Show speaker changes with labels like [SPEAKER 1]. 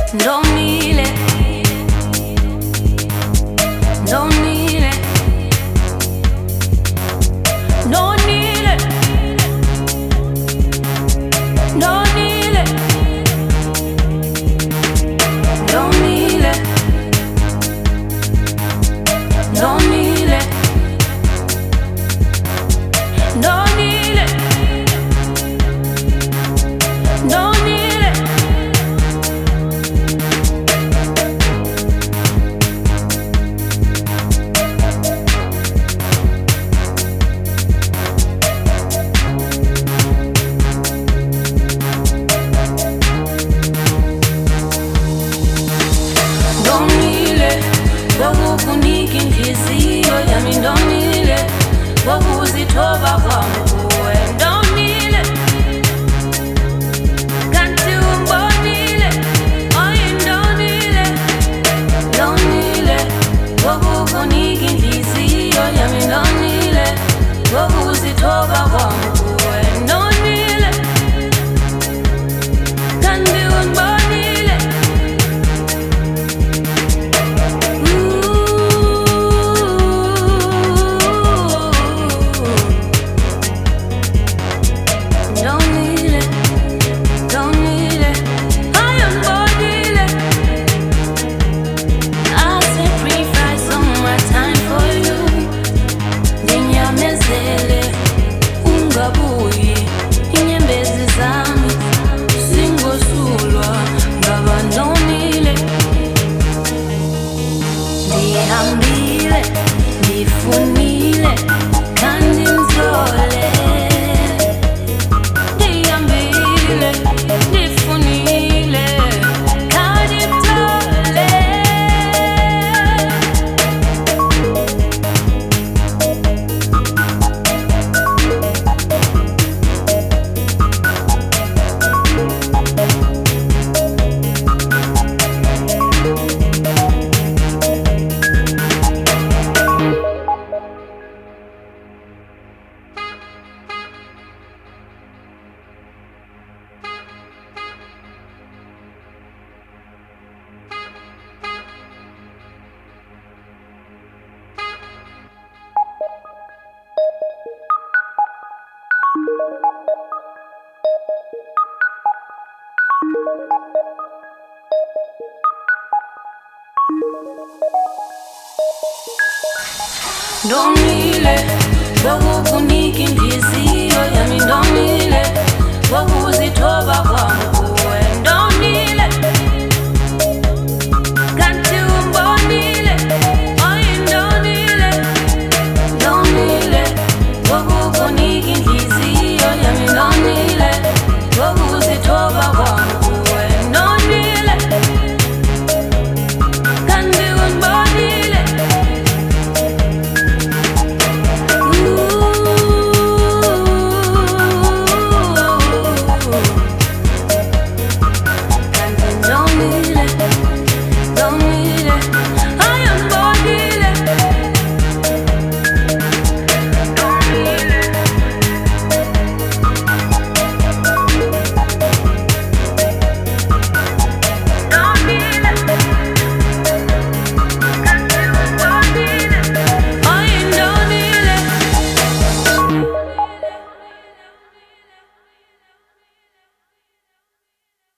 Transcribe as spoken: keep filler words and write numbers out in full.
[SPEAKER 1] Don't need it. Don't need it. Don't need it. Don't need it. Don't need it. Don't need it. Don't need it. Don't need it. Wakukunika inhliziyo yami ndomile, wakuzithoba kwami kuwe ndomile, kanti umbonile, oyi ndomile, ndomile, wakukunika inhliziyo yami ndomile, wakuzithoba kwami kuwe ndomile, kanti umbonile. Ndihambile, ndifunile, kandi ngizole. Ndihambile, ndifunile, kandi ngizole. Ndomile, wakukunika inhliziyo